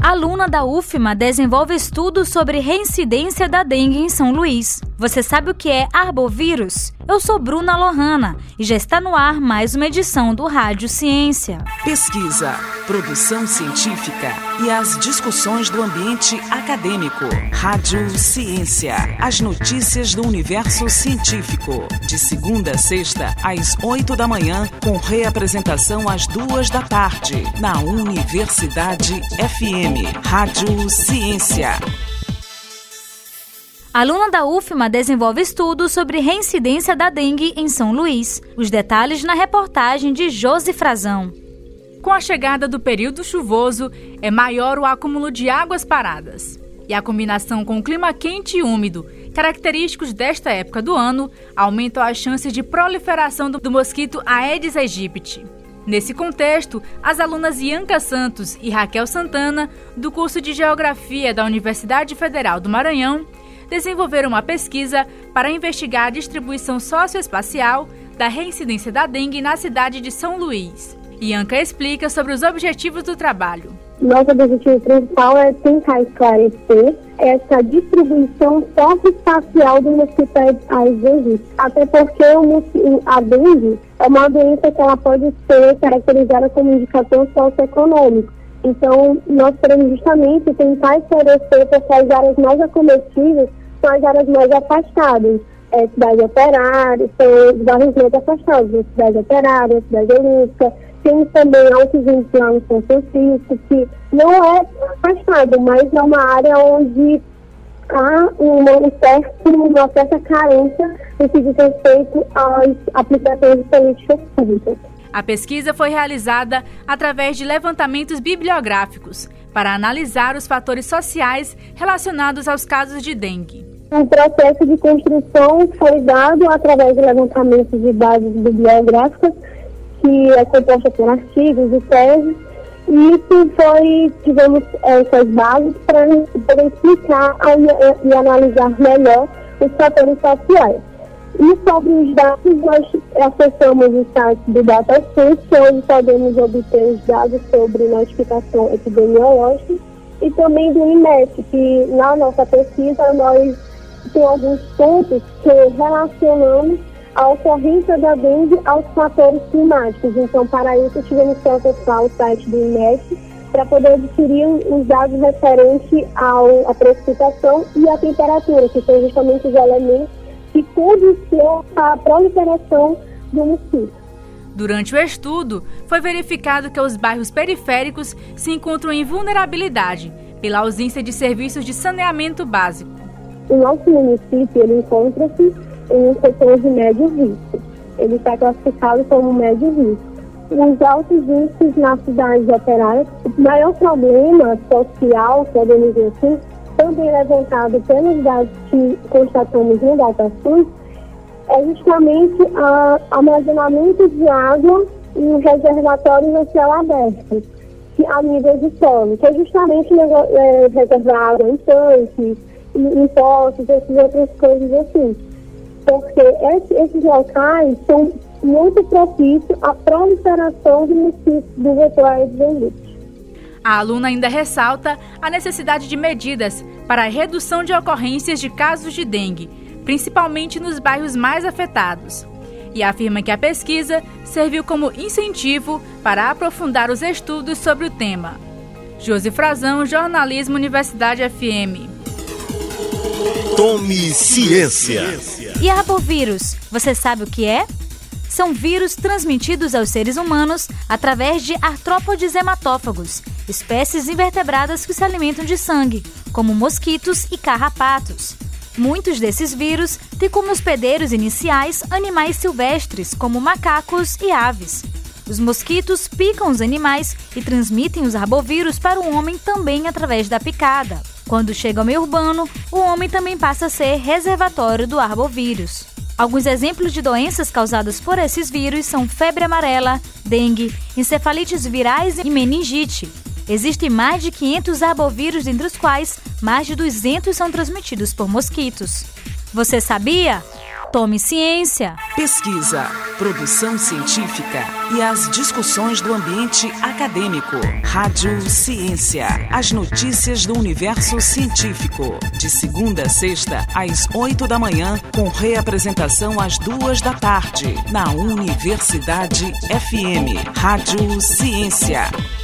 Aluna da UFMA desenvolve estudos sobre reincidência da dengue em São Luís. Você sabe o que é arbovírus? Eu sou Bruna Lohana e já está no ar mais uma edição do Rádio Ciência. Pesquisa, produção científica e as discussões do ambiente acadêmico. Rádio Ciência, as notícias do universo científico. De segunda a sexta, às 8 da manhã, com reapresentação às 2 da tarde, na Universidade FM. Rádio Ciência. Aluna da UFMA desenvolve estudos sobre reincidência da dengue em São Luís. Os detalhes na reportagem de Josi Frazão. Com a chegada do período chuvoso, é maior o acúmulo de águas paradas. E a combinação com o clima quente e úmido, característicos desta época do ano, aumentam as chances de proliferação do mosquito Aedes aegypti. Nesse contexto, as alunas Ianca Santos e Raquel Santana, do curso de Geografia da Universidade Federal do Maranhão, desenvolveram uma pesquisa para investigar a distribuição socioespacial da reincidência da dengue na cidade de São Luís. Ianca explica sobre os objetivos do trabalho. Nosso objetivo principal é tentar esclarecer essa distribuição socioespacial do mosquito Aedes aegypti. Até porque a dengue é uma doença que ela pode ser caracterizada como indicator socioeconômico. Então, nós queremos justamente tentar esclarecer porque as áreas mais acometidas são as áreas mais afastadas. Cidade Operária, são os bairros mais afastados, Cidade Operária, Cidade Olímpica. Tem também Altos Índices lá no São Francisco, que não é afastado, mas é uma área onde há uma certa carência no que diz respeito às aplicações de políticas públicas. A pesquisa foi realizada através de levantamentos bibliográficos para analisar os fatores sociais relacionados aos casos de dengue. O processo de construção foi dado através de levantamentos de bases bibliográficas, que é composta por artigos e teses, e isso tivemos essas bases para poder explicar e analisar melhor os fatores sociais. E sobre os dados, nós acessamos o site do DataSense, onde podemos obter os dados sobre notificação epidemiológica, e também do INET, que na nossa pesquisa nós temos alguns pontos que relacionamos a ocorrência da dengue aos fatores climáticos. Então, para isso, tivemos que acessar o site do INET para poder adquirir os dados referentes à precipitação e à temperatura, que são justamente os elementos que condiciam a proliferação do mosquito. Durante o estudo, foi verificado que os bairros periféricos se encontram em vulnerabilidade pela ausência de serviços de saneamento básico. O nosso município ele encontra-se em um setor de médio risco. Ele está classificado como médio risco. Os altos índices na cidade operária, o maior problema social, podemos dizer assim, também levantado pelos dados que constatamos no DataSense, é justamente o armazenamento de água em reservatórios a céu aberto, a nível de solo, que é justamente reservar água em tanques, em poços, essas outras coisas assim. Porque esses locais são muito propícios à proliferação de mosquitos do vetor Aedes aegypti. A aluna ainda ressalta a necessidade de medidas para a redução de ocorrências de casos de dengue, principalmente nos bairros mais afetados. E afirma que a pesquisa serviu como incentivo para aprofundar os estudos sobre o tema. Josi Frazão, Jornalismo, Universidade FM. Tome ciência. E arbovírus, você sabe o que é? São vírus transmitidos aos seres humanos através de artrópodes hematófagos, espécies invertebradas que se alimentam de sangue, como mosquitos e carrapatos. Muitos desses vírus têm como hospedeiros iniciais animais silvestres, como macacos e aves. Os mosquitos picam os animais e transmitem os arbovírus para o homem também através da picada. Quando chega ao meio urbano, o homem também passa a ser reservatório do arbovírus. Alguns exemplos de doenças causadas por esses vírus são febre amarela, dengue, encefalites virais e meningite. Existem mais de 500 arbovírus, entre os quais mais de 200 são transmitidos por mosquitos. Você sabia? Tome ciência. Pesquisa, produção científica e as discussões do ambiente acadêmico. Rádio Ciência. As notícias do universo científico. De segunda a sexta, às 8 da manhã, com reapresentação às 2 da tarde, na Universidade FM. Rádio Ciência.